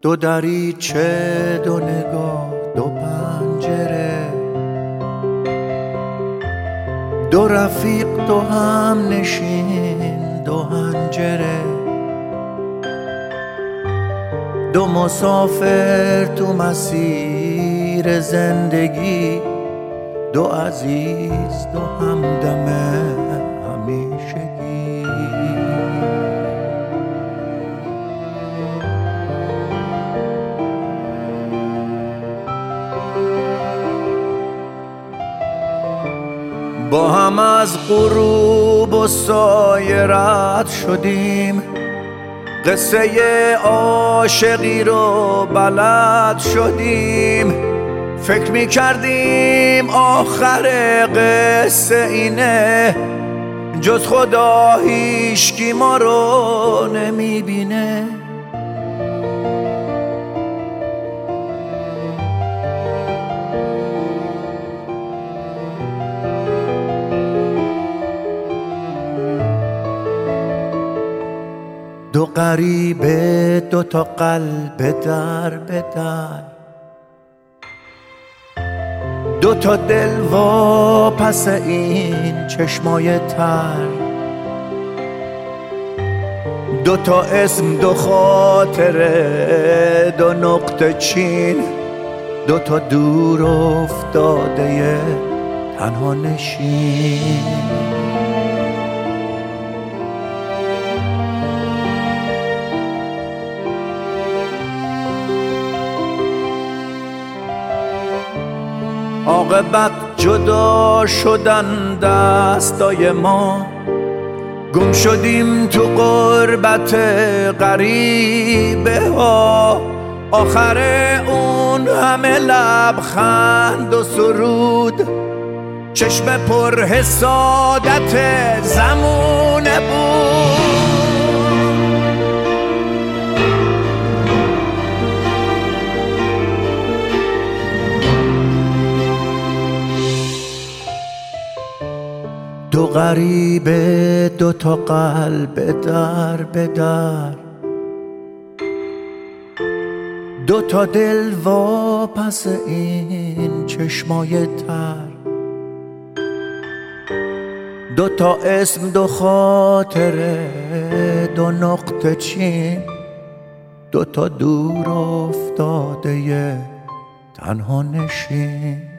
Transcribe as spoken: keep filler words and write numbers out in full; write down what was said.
دو دریچه، دو نگاه، دو پنجره، دو رفیق، دو هم نشین، دو حنجره، دو مسافر تو مسیر زندگی، دو عزیز، دو همدم همیشگی. با هم از غروب و سایه رد شدیم، قصه عاشقی رو بلد شدیم. فکر می کردیم آخر قصه اینه، جز خدا هیچکی ما رو نمی بینه. دو غریبه، دو تا قلب در به در، دو تا دل واپس این چشمای تر، دو تا اسم، دو خاطره، دو نقطه چین، دو تا دور افتاده تنها نشین. عاقبت جدا شدن دستای ما، گم شدیم تو غربت غریبه ها. آخر اون همه لبخند و سرود، چشم پر حسادت زمونه بود. دو غریبه، دو تا قلب در به در، دو تا دل واپس این چشمای تر، دو تا اسم، دو خاطره، دو نقطه چین، دو تا دور افتاده تنها نشین.